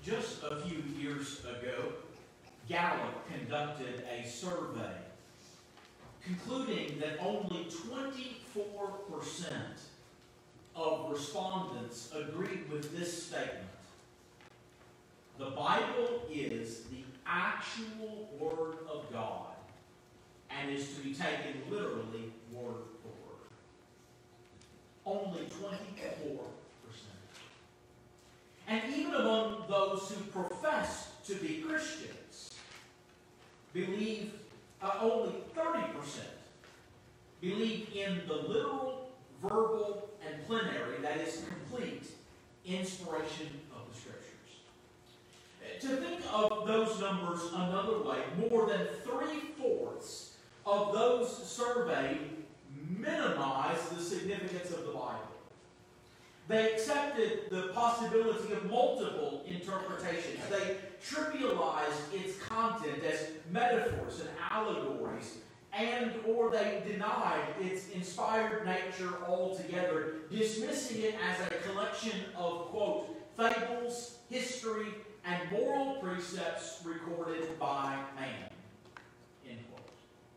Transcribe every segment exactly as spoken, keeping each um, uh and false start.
Just a few years ago, Gallup conducted a survey concluding that only twenty-four percent of respondents agreed with this statement. The Bible is the actual Word of God and is to be taken literally word for word. Only twenty-four percent. And even among those who profess to be Christians, believe uh, only thirty percent believe in the literal, verbal, and plenary, that is, complete inspiration of the Scriptures. To think of those numbers another way, more than three-fourths of those surveyed minimize the significance of the Bible. They accepted the possibility of multiple interpretations. They trivialized its content as metaphors and allegories, and or they denied its inspired nature altogether, dismissing it as a collection of, quote, fables, history, and moral precepts recorded by man, end quote.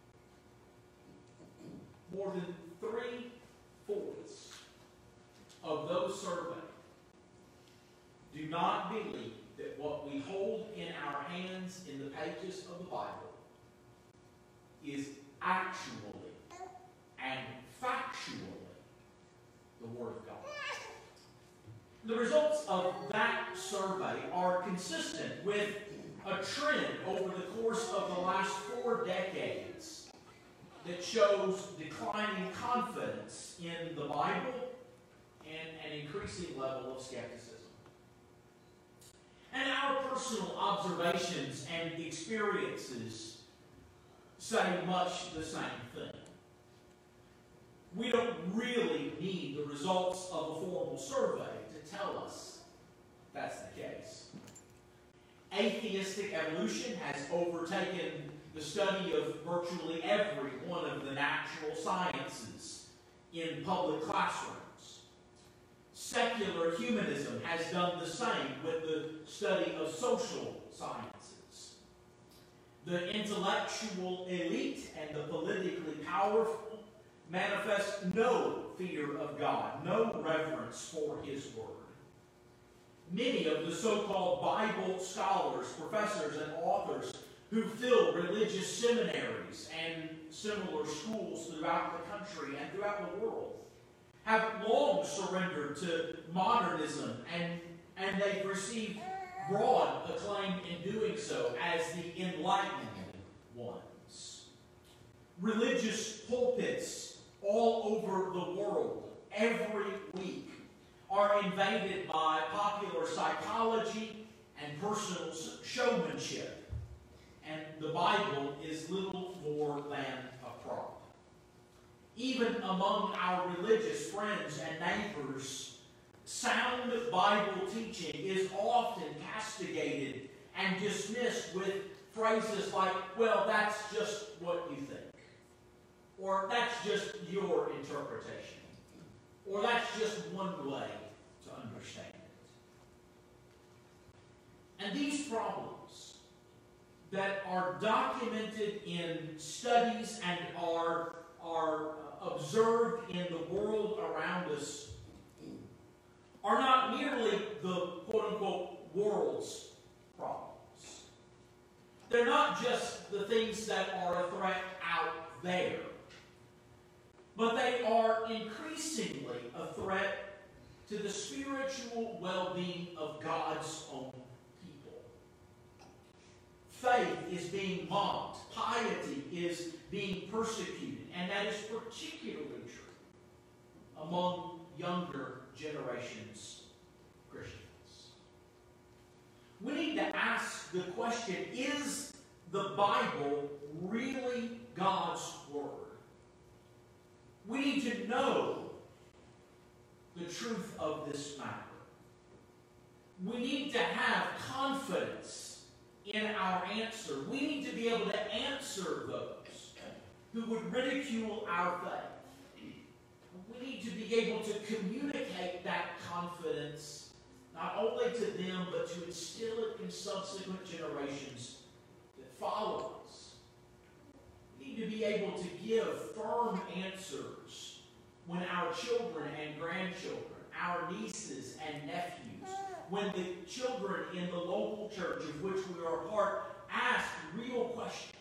More than three-fourths of those surveyed do not believe that what we hold in our hands in the pages of the Bible is actually and factually the Word of God. The results of that survey are consistent with a trend over the course of the last four decades that shows declining confidence in the Bible and an increasing level of skepticism. And our personal observations and experiences say much the same thing. We don't really need the results of a formal survey to tell us that's the case. Atheistic evolution has overtaken the study of virtually every one of the natural sciences in public classrooms. Secular humanism has done the same with the study of social sciences. The intellectual elite and the politically powerful manifest no fear of God, no reverence for His Word. Many of the so-called Bible scholars, professors, and authors who fill religious seminaries and similar schools throughout the country and throughout the world have long surrendered to modernism, and, and they've received broad acclaim in doing so as the enlightened ones. Religious pulpits all over the world every week are invaded by popular psychology and personal showmanship, and the Bible is little more than a prop. Even among our religious friends and neighbors, sound Bible teaching is often castigated and dismissed with phrases like, well, that's just what you think. Or that's just your interpretation. Or that's just one way to understand it. And these problems that are documented in studies and are, are observed in the world around us are not merely the quote-unquote world's problems. They're not just the things that are a threat out there, but they are increasingly a threat to the spiritual well-being of God's own people. Faith is being mocked. Piety is being persecuted. And that is particularly true among younger generations Christians. We need to ask the question, is the Bible really God's Word? We need to know the truth of this matter. We need to have confidence in our answer. We need to be able to answer those who would ridicule our faith. We need to be able to communicate that confidence not only to them, but to instill it in subsequent generations that follow us. We need to be able to give firm answers when our children and grandchildren, our nieces and nephews, when the children in the local church of which we are a part ask real questions.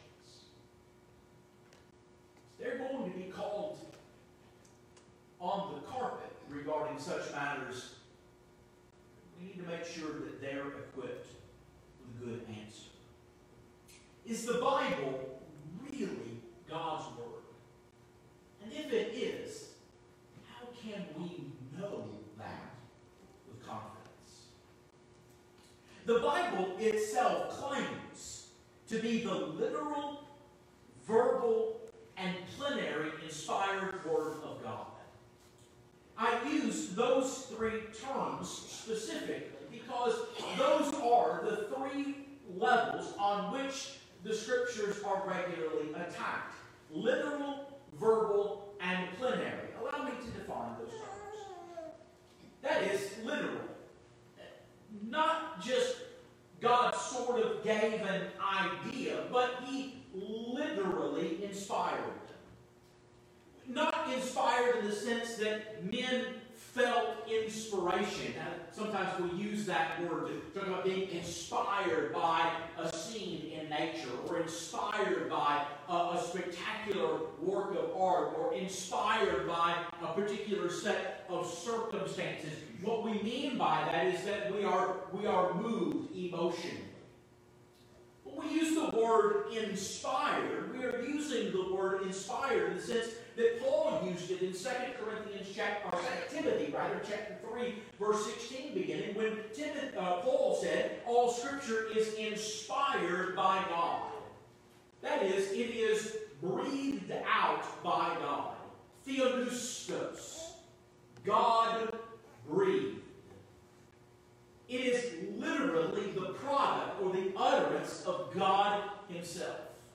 They're going to be called on the carpet regarding such matters. We need to make sure that they're equipped with a good answer. Is the Bible really God's Word? And if it is, how can we know that with confidence? The Bible itself claims to be the literal, verbal, and plenary inspired Word of God. I use those three terms specifically because those are the three levels on which the Scriptures are regularly attacked. Literal, verbal, and plenary. Allow me to define those terms. That is, literal. Not just God sort of gave an idea, but He literally inspired them. Not inspired in the sense that men felt inspiration. Now, sometimes we use that word to talk about being inspired by a scene in nature, or inspired by a, a spectacular work of art, or inspired by a particular set of circumstances. What we mean by that is that we are, we are moved emotionally. When we use the word inspired, we are using the word inspired in the sense that Paul used it in Second Corinthians chapter, or Timothy, rather, chapter three, verse sixteen, beginning, when Timothy, uh, Paul said, all Scripture is inspired by God. That is, it is breathed out by God. Theopneustos. God breathed. It is literally the product or the utterance of God Himself.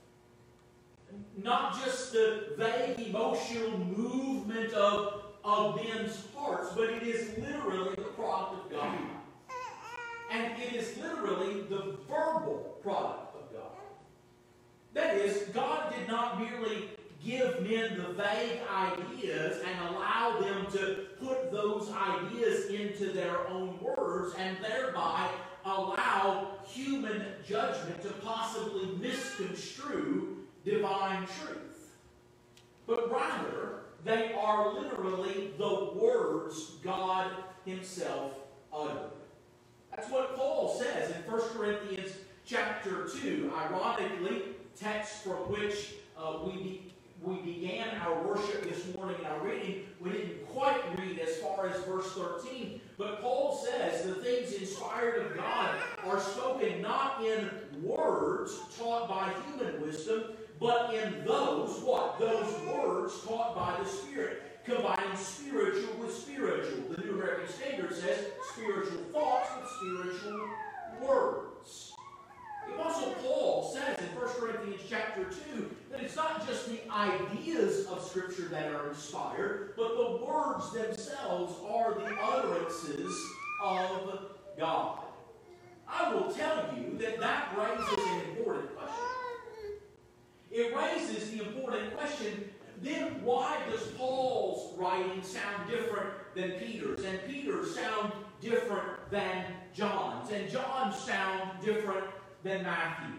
Not just the vague emotional movement of, of men's hearts, but it is literally the product of God. And it is literally the verbal product of God. That is, God did not merely give men the vague ideas and allow them to put those ideas into their own words and thereby allow human judgment to possibly misconstrue divine truth. But rather, they are literally the words God Himself uttered. That's what Paul says in First Corinthians chapter two. Ironically, text from which uh, we be We began our worship this morning in our reading. We didn't quite read as far as verse thirteen. But Paul says the things inspired of God are spoken not in words taught by human wisdom, but in those, what? Those words taught by the Spirit, combining spiritual with spiritual. The New American Standard says spiritual thoughts with spiritual words. The Apostle Paul says in First Corinthians chapter two that it's not just the ideas of Scripture that are inspired, but the words themselves are the utterances of God. I will tell you that that raises an important question. It raises the important question, then why does Paul's writing sound different than Peter's? And Peter's sound different than John's? And John's sound different than Matthew?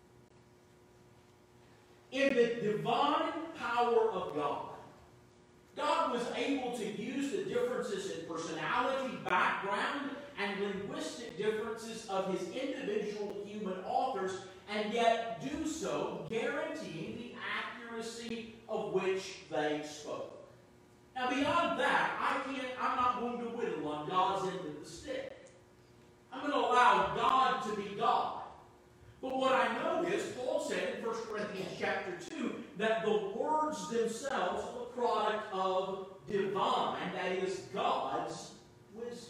In the divine power of God, God was able to use the differences in personality, background, and linguistic differences of His individual human authors, and yet do so guaranteeing the accuracy of which they spoke. Now beyond that, I can't, I'm not going to whittle on God's end of the stick. I'm going to allow God to be God. But what I know is, Paul said in First Corinthians chapter two, that the words themselves are the product of divine, that is, God's wisdom.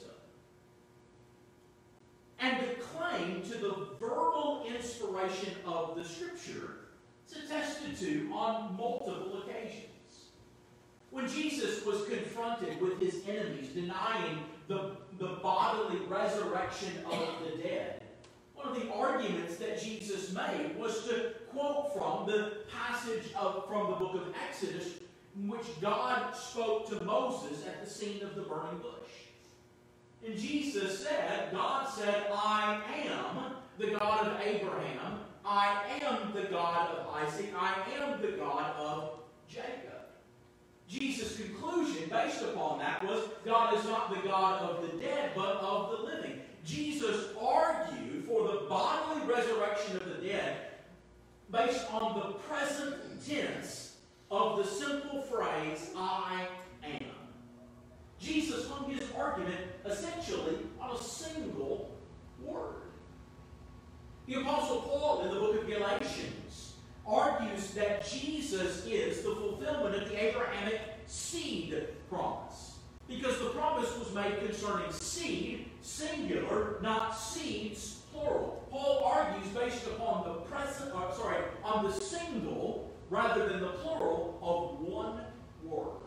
And the claim to the verbal inspiration of the Scripture is attested to on multiple occasions. When Jesus was confronted with His enemies denying the, the bodily resurrection of the dead, one of the arguments that Jesus made was to quote from the passage of, from the book of Exodus, in which God spoke to Moses at the scene of the burning bush. And Jesus said, God said, I am the God of Abraham, I am the God of Isaac, I am the God of Jacob. Jesus' conclusion based upon that was, God is not the God of the dead, but of the living. Jesus argued for the bodily resurrection of the dead based on the present tense of the simple phrase, I am. Jesus hung his argument essentially on a single word. The Apostle Paul in the book of Galatians argues that Jesus is the fulfillment of the Abrahamic seed promise, because the promise was made concerning seed, singular, not seeds, plural. Paul argues based upon the present, or sorry, on the single rather than the plural of one word.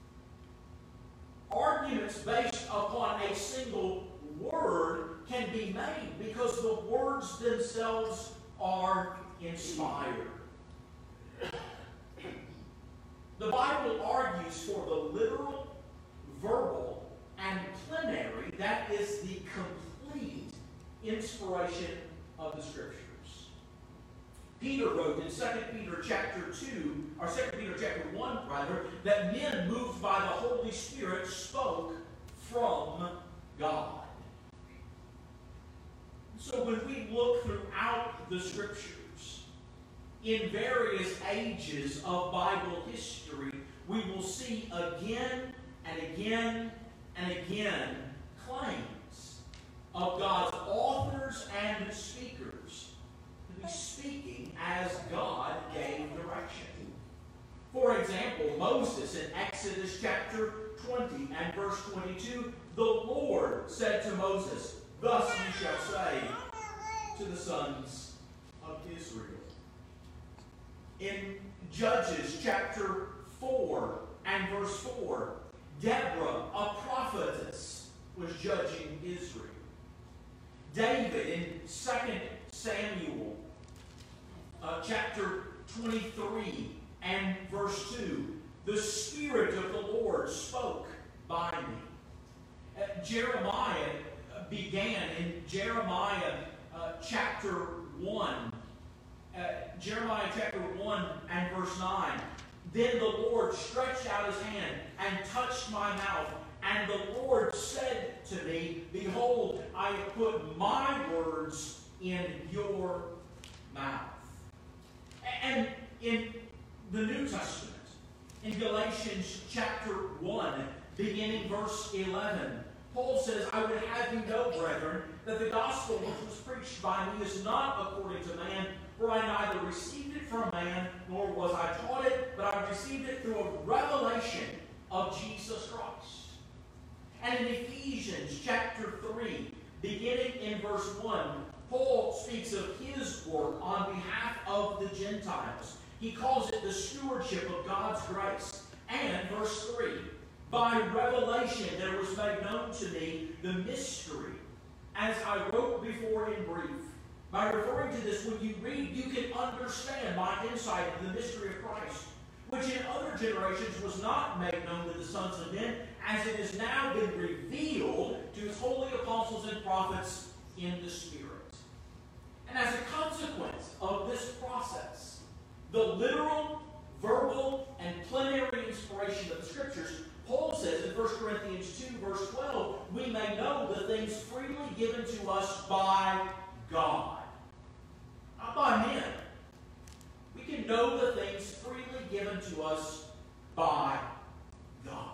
Arguments based upon a single word can be made because the words themselves are inspired. The Bible argues for the literal, verbal, and plenary, that is the complete inspiration of the Scriptures. Peter wrote in Second Peter chapter two, or Second Peter chapter one, rather, that men moved by the Holy Spirit spoke from God. So when we look throughout the Scriptures, in various ages of Bible history, we will see again and again and again claims of God's authors and speakers to be speaking as God gave direction. For example, Moses in Exodus chapter twenty and verse twenty-two, the Lord said to Moses, thus you shall say to the sons of Israel. In Judges chapter four and verse four, Deborah, a prophetess, was judging Israel. David in Second Samuel uh, chapter twenty-three and verse two, the Spirit of the Lord spoke by me. Uh, Jeremiah began in Jeremiah uh, chapter one. Uh, Jeremiah chapter one and verse nine. Then the Lord stretched out his hand and touched my mouth. And the Lord said to me, behold, I have put my words in your mouth. And in the New Testament, in Galatians chapter one, beginning verse eleven, Paul says, I would have you know, brethren, that the gospel which was preached by me is not according to man, for I neither received it from man, nor was I taught it, but I received it through a revelation of Jesus Christ. And in Ephesians chapter three, beginning in verse one, Paul speaks of his work on behalf of the Gentiles. He calls it the stewardship of God's grace. And verse three, by revelation there was made known to me the mystery, as I wrote before in brief. By referring to this, when you read, you can understand my insight into the mystery of Christ, which in other generations was not made known to the sons of men, as it has now been revealed to his holy apostles and prophets in the Spirit. And as a consequence of this process, the literal, verbal, and plenary inspiration of the Scriptures, Paul says in First Corinthians two, verse twelve, we may know the things freely given to us by God. Not by men. We can know the things freely given to us by God.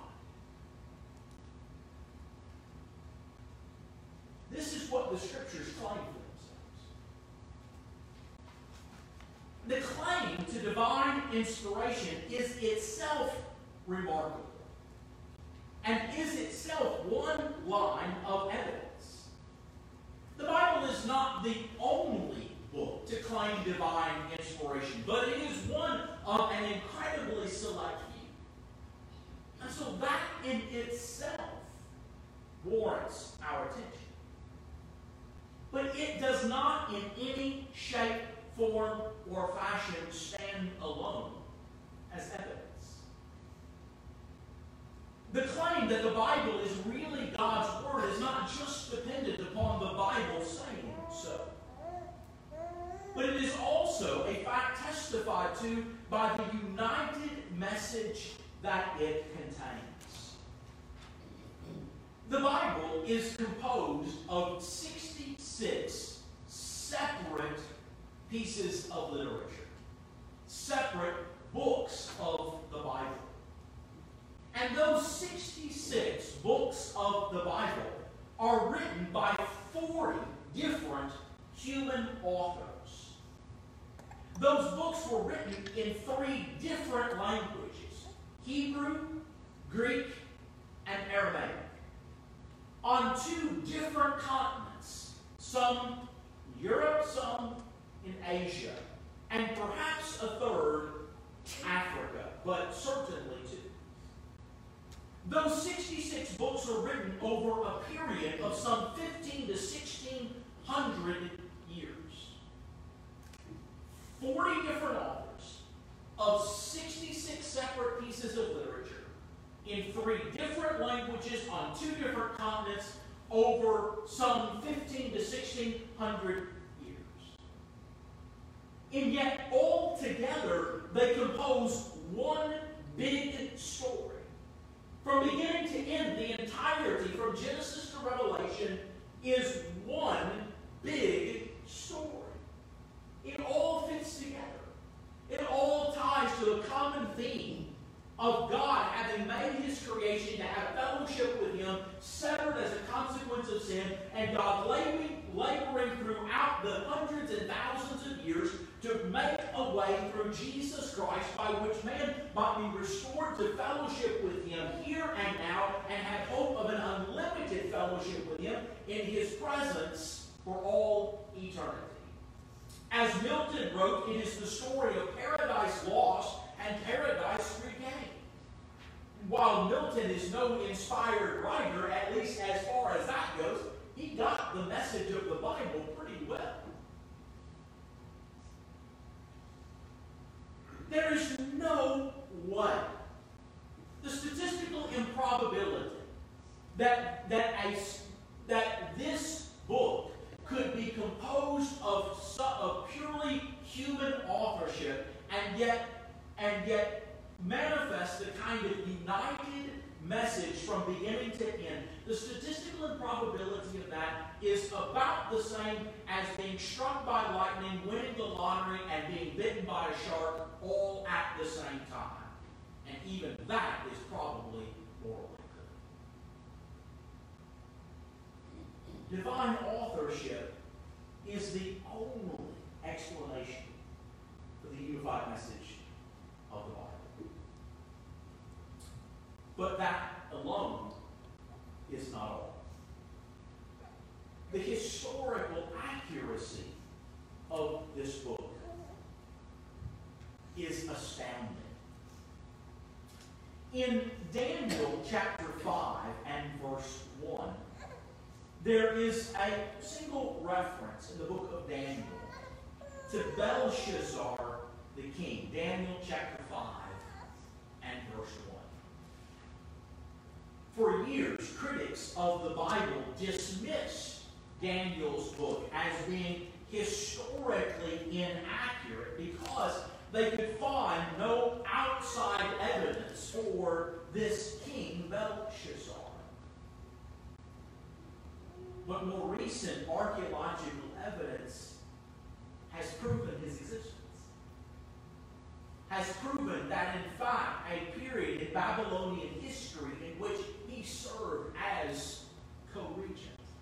This is what the Scriptures claim for themselves. The claim to divine inspiration is itself remarkable, and is itself one line of evidence. The Bible is not the only book to claim divine inspiration, but it is one of an incredibly select few. And so that in itself warrants our attention. But it does not in any shape, form, or fashion stand alone as evidence. The claim that the Bible is really God's Word is not just dependent upon the Bible saying so, but it is also a fact testified to by the united message that it contains. The Bible is composed of sixty-six separate pieces of literature, separate books of the Bible. And those sixty-six books of the Bible are written by forty different human authors. Those books were written in three different languages: Hebrew, Greek, and Aramaic. On two different continents, some in Europe, some in Asia, and perhaps a third, Africa, but certainly two. Those sixty-six books were written over a period of some fifteen to sixteen hundred years. forty different authors of sixty-six separate pieces of literature in three different languages on two different continents over some fifteen to sixteen hundred years. And yet, all together, they compose one big story. From beginning to end, the entirety, from Genesis to Revelation, is one big story. It all fits together. It all ties to a common theme of God having made His creation to have fellowship with Him, severed as a consequence of sin, and God laboring, laboring throughout the hundreds and thousands of years to make a way through Jesus Christ by which man might be restored to fellowship with Him here and now and have hope of an unlimited fellowship with Him in His presence for all eternity. As Milton wrote, it is the story of paradise lost and paradise regained. While Milton is no inspired writer, at least as far as that goes, he got the message of the Bible pretty well. There is no way, the statistical improbability that, that, a, that this book could be composed of, of purely human authorship and yet, and yet manifest the kind of united message from beginning to end. The statistical improbability of that is about the same as being struck by lightning, winning the lottery, and being bitten by a shark all at the same time. And even that is probably more likely. Divine authorship is the only explanation for the unified message of the Bible. But that alone is not all. The historical accuracy of this book is astounding. In Daniel chapter five and verse one, there is a single reference in the book of Daniel to Belshazzar the king. Daniel chapter five and verse one. For years, critics of the Bible dismissed Daniel's book as being historically inaccurate because they could find no outside evidence for this king Belshazzar. But more recent archaeological evidence has proven his existence. Has proven that, in fact, a period in Babylonian history in which he served as co-regent.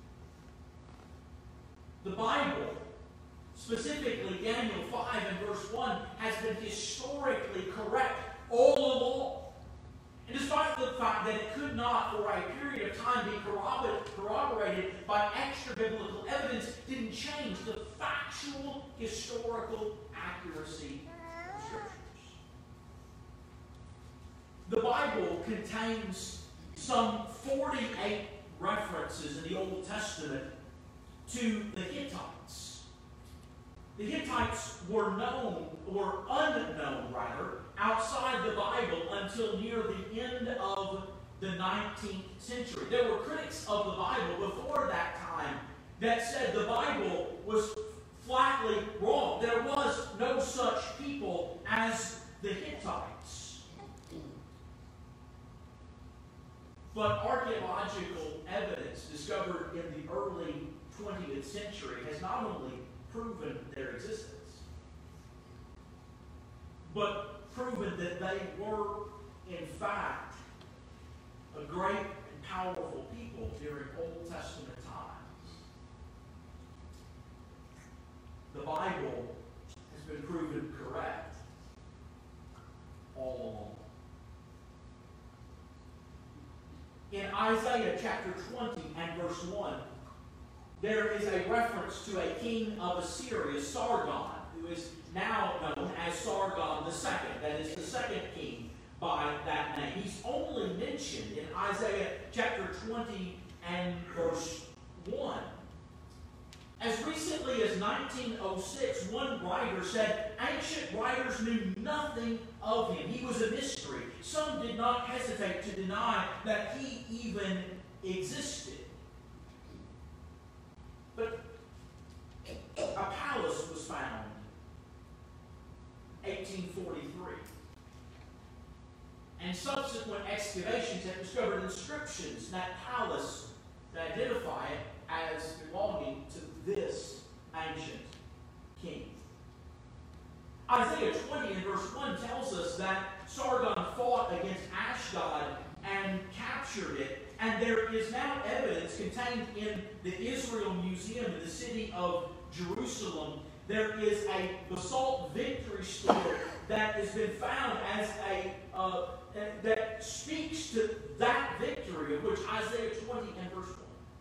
The Bible, specifically Daniel five and verse one, has been historically correct all along. And despite the fact that it could not, for a period of time, be corroborated by extra-biblical evidence, didn't change the factual, historical accuracy of Scriptures. The Bible contains some forty-eight references in the Old Testament to the Hittites. The Hittites were known, or unknown rather, outside the Bible until near the end of the nineteenth century. There were critics of the Bible before that time that said the Bible was flatly wrong. There was no such people as the Hittites. But archaeological evidence discovered in the early twentieth century has not only proven their existence, but proven that they were, in fact, a great and powerful people during Old Testament times. The Bible has been proven correct all along. In Isaiah chapter twenty and verse one, there is a reference to a king of Assyria, Sargon, who is now known as Sargon the Second. That is the second king by that name. He's only mentioned in Isaiah chapter twenty and verse one. As recently as nineteen oh six, one writer said ancient writers knew nothing of him. He was a mystery. Some did not hesitate to deny that he even existed. But a palace was found in eighteen forty-three. And subsequent excavations have discovered inscriptions in that palace that identify it as belonging to this ancient king. Isaiah twenty and verse one tells us that Sargon fought against Ashdod and captured it. And there is now evidence contained in the Israel Museum in the city of Jerusalem. There is a basalt victory stele that has been found as a uh, that speaks to that victory of which Isaiah twenty and verse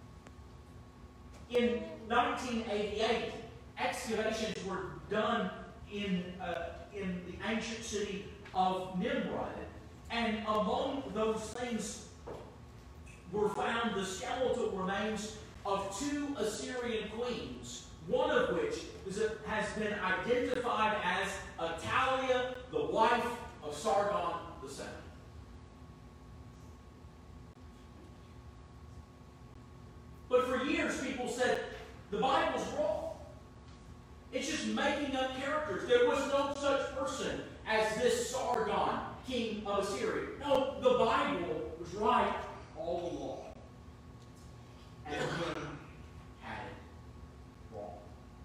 one. In nineteen eighty-eight, excavations were done in uh, in the ancient city of Nimrod, and among those things were found the skeletal remains of two Assyrian queens, one of which is a, has been identified as Atalia, the wife of Sargon the Second. But for years, people said the Bible's wrong. It's just making up characters. There was no such person as this Sargon, king of Assyria. No, the Bible was right all along. And we had it wrong.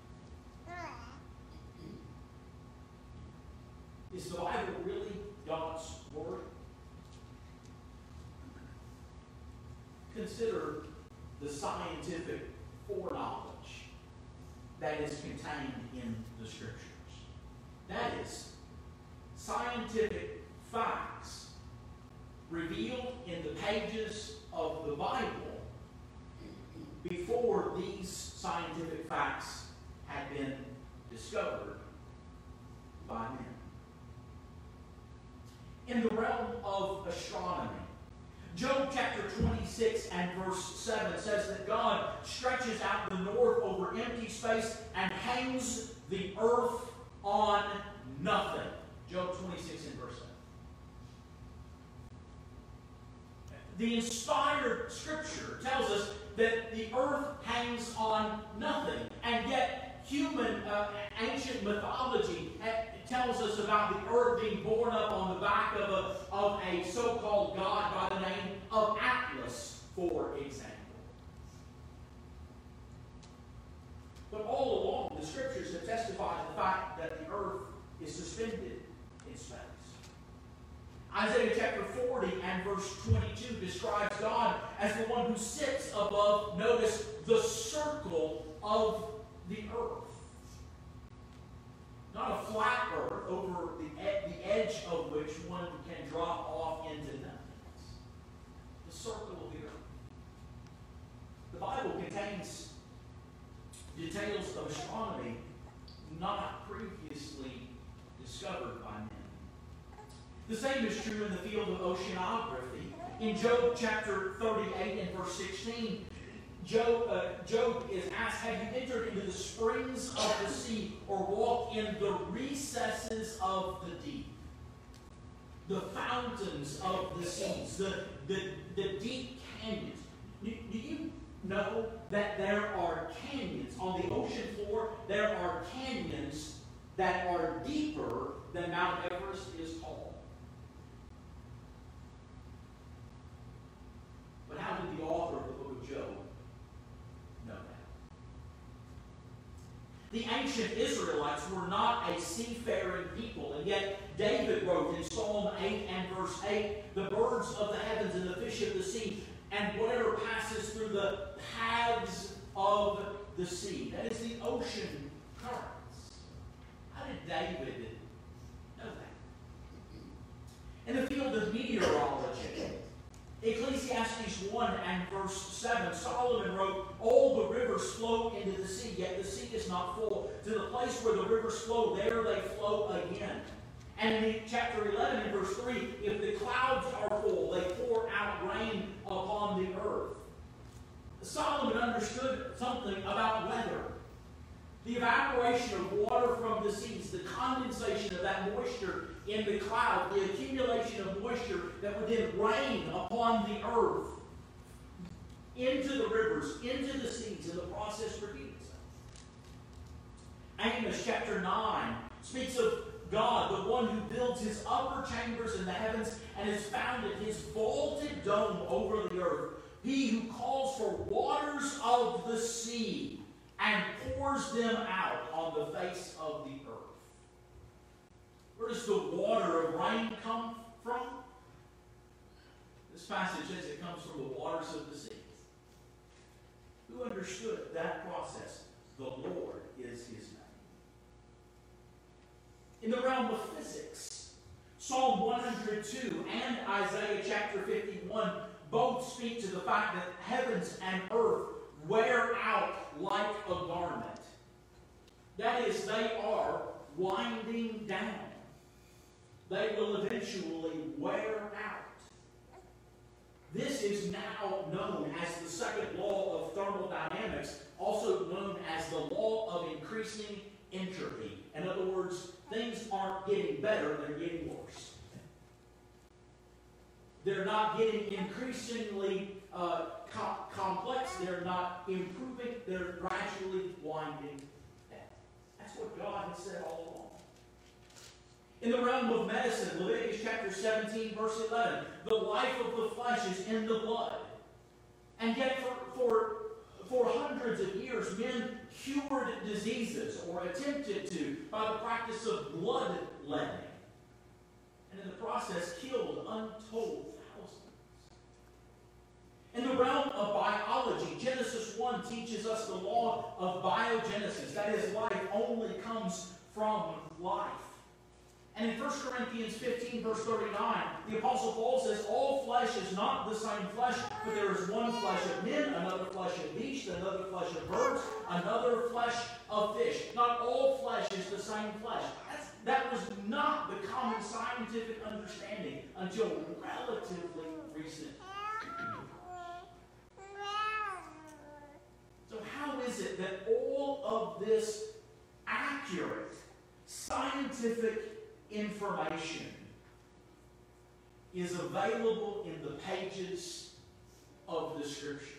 Is the Bible really God's Word? Consider the scientific foreknowledge that is contained in the Scriptures. That is, scientific facts revealed in the pages of the Bible before these scientific facts had been discovered by men. In the realm of astronomy, Job chapter twenty-six and verse seven says that God stretches out the north over empty space and hangs the earth on nothing. Job twenty-six and verse seven. The inspired Scripture tells us that the earth hangs on nothing, and yet human uh, ancient mythology tells us about the earth being borne up on the back of a, of a so-called god by the name of Atlas, for example. But all along, the Scriptures have testified to the fact that the earth is suspended in space. Isaiah chapter forty and verse twenty-two describes God as the one who sits above, notice, the circle of the earth. Not a flat earth over the, ed- the edge of which one can drop off into nothingness. The circle of the earth. The Bible contains details of astronomy not previously discovered by men. The same is true in the field of oceanography, In Job chapter thirty-eight and verse sixteen, Job, uh, Job is asked, have you entered into the springs of the sea or walked in the recesses of the deep? The fountains of the seas, the, the, the deep canyons. Do, do you know that there are canyons on the ocean floor? There are canyons that are deeper than Mount Everest is tall. But how did the author of the book of Job know that? The ancient Israelites were not a seafaring people, and yet David wrote in Psalm eight and verse eight, the birds of the heavens and the fish of the sea, and whatever passes through the paths of the sea. That is the ocean currents. How did David know that? In the field of meteorology, Ecclesiastes one and verse seven, Solomon wrote, all the rivers flow into the sea, yet the sea is not full. To the place where the rivers flow, there they flow again. And in chapter eleven and verse three, if the clouds are full, they pour out rain upon the earth. Solomon understood something about weather. The evaporation of water from the seas, the condensation of that moisture in the cloud, the accumulation of moisture that would then rain upon the earth, into the rivers, into the seas, and the process repeats itself. Amos chapter nine speaks of God, the one who builds his upper chambers in the heavens and has founded his vaulted dome over the earth. He who calls for waters of the sea and pours them out on the face of the earth. Where does the water of rain come from? This passage says it comes from the waters of the seas. Who understood that process? The Lord is his name. In the realm of physics, Psalm one hundred two and Isaiah chapter fifty-one both speak to the fact that heavens and earth wear out like a garment. That is, they are winding down. They will eventually wear out. This is now known as the second law of thermodynamics, also known as the law of increasing entropy. In other words, things aren't getting better, they're getting worse. They're not getting increasingly uh, com complex, they're not improving, they're gradually winding down. That's what God has said all along. In the realm of medicine, Leviticus chapter seventeen, verse eleven, the life of the flesh is in the blood. And yet for, for, for hundreds of years, men cured diseases, or attempted to, by the practice of bloodletting. And in the process, killed untold thousands. In the realm of biology, Genesis one teaches us the law of biogenesis. That is, life only comes from life. And in First Corinthians fifteen, verse thirty-nine, the Apostle Paul says, all flesh is not the same flesh, but there is one flesh of men, another flesh of beasts, another flesh of birds, another flesh of fish. Not all flesh is the same flesh. That's, that was not the common scientific understanding until relatively recent. So how is it that all of this accurate scientific information is available in the pages of the Scriptures?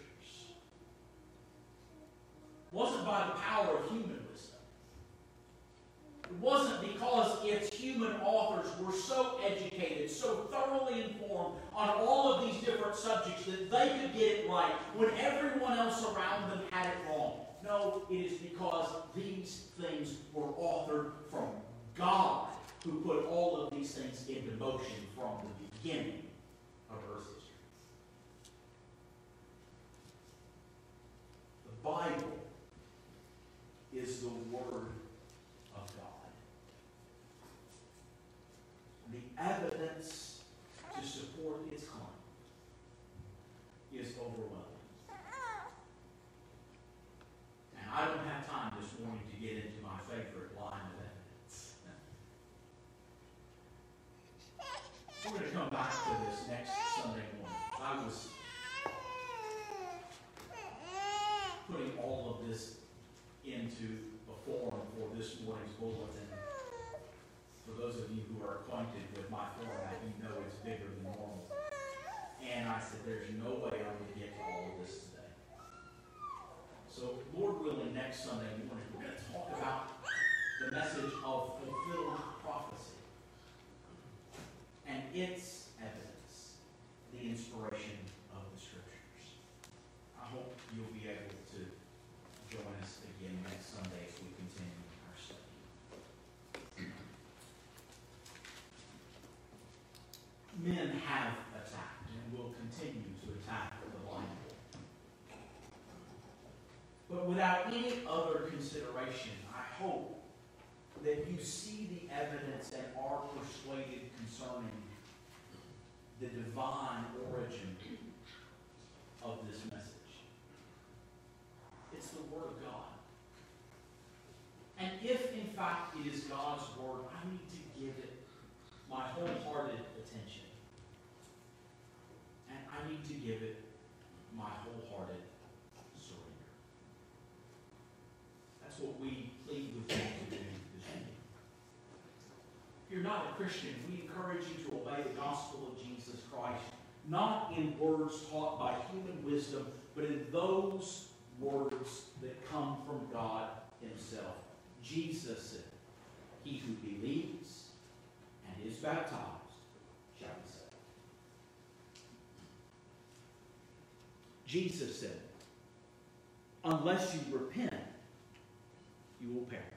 It wasn't by the power of human wisdom. It wasn't because its human authors were so educated, so thoroughly informed on all of these different subjects that they could get it right when everyone else around them had it wrong. No, it is because these things were authored from God, who put all of these things into motion from the beginning of Earth's history. The Bible is the Word of God. The evidence to support its claim is overwhelming. And I don't have time this morning to get into my favorite line of evidence. We're going to come back to this next Sunday morning. into a form for this morning's bulletin. For those of you who are acquainted with my format, you know it's bigger than normal. And I said, there's no way I'm going to get to all of this today. So, Lord willing, next Sunday morning, we're going to talk about the message of fulfilled prophecy and its evidence, the inspiration of the Scriptures. I hope you'll be able to join us again next Sunday as we continue our study. Men have attacked and will continue to attack the Bible. But without any other consideration, I hope that you see the evidence and are persuaded concerning the divine origin of this message. It's the Word of God. And if, in fact, it is God's Word, I need to give it my wholehearted attention. And I need to give it my wholehearted surrender. That's what we plead with you to do this week. If you're not a Christian, we encourage you to obey the gospel of Jesus Christ, not in words taught by human wisdom, but in those words that come from God Himself. Jesus said, "He who believes and is baptized shall be saved." Jesus said, "Unless you repent, you will perish."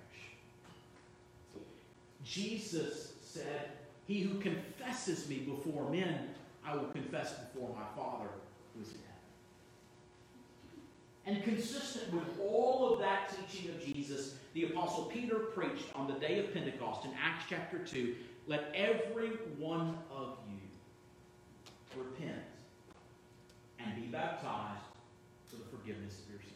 Jesus said, "He who confesses me before men, I will confess before my Father who is in heaven." And consistent with all of that teaching of Jesus, the Apostle Peter preached on the day of Pentecost in Acts chapter two, "Let every one of you repent and be baptized for the forgiveness of your sins."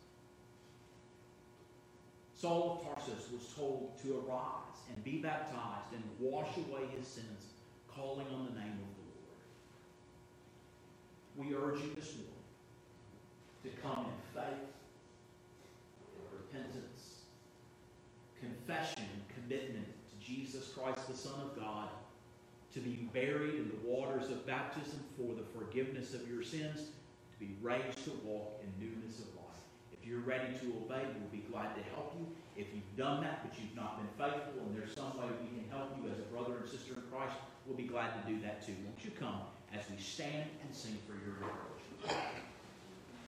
Saul of Tarsus was told to arise and be baptized and wash away his sins, calling on the name of the Lord. We urge you this morning to come in faith, repentance, confession, and commitment to Jesus Christ, the Son of God, to be buried in the waters of baptism for the forgiveness of your sins, to be raised to walk in newness of life. If you're ready to obey, we'll be glad to help you. If you've done that but you've not been faithful and there's some way we can help you as a brother and sister in Christ, we'll be glad to do that too. Won't you come as we stand and sing for your encouragement?